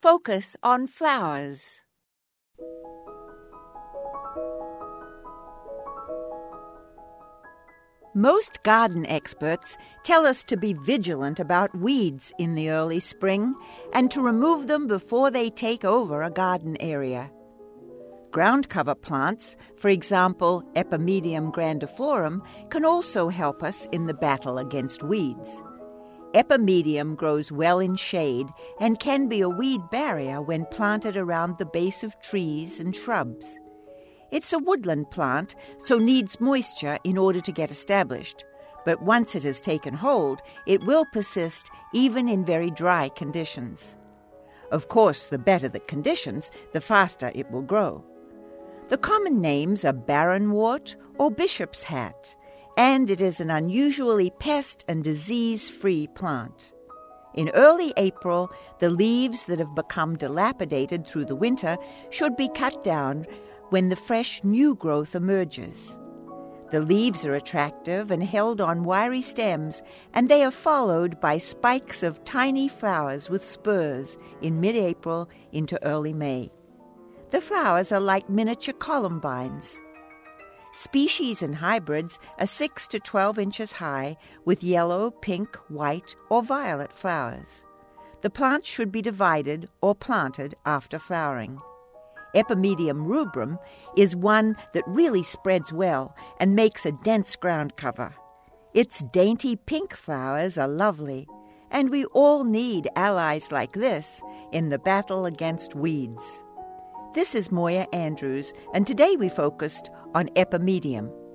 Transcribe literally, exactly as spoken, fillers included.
focus on flowers. Most garden experts tell us to be vigilant about weeds in the early spring and to remove them before they take over a garden area. Ground cover plants, for example Epimedium grandiflorum, can also help us in the battle against weeds. Epimedium grows well in shade and can be a weed barrier when planted around the base of trees and shrubs. It's a woodland plant, so needs moisture in order to get established. But once it has taken hold, it will persist even in very dry conditions. Of course, the better the conditions, the faster it will grow. The common names are barrenwort or bishop's hat, and it is an unusually pest and disease-free plant. In early April, the leaves that have become dilapidated through the winter should be cut down when the fresh new growth emerges. The leaves are attractive and held on wiry stems, and they are followed by spikes of tiny flowers with spurs in mid-April into early May. The flowers are like miniature columbines. Species and hybrids are six to twelve inches high with yellow, pink, white, or violet flowers. The plant should be divided or planted after flowering. Epimedium rubrum is one that really spreads well and makes a dense ground cover. Its dainty pink flowers are lovely, and we all need allies like this in the battle against weeds. This is Moya Andrews, and today we focused on Epimedium.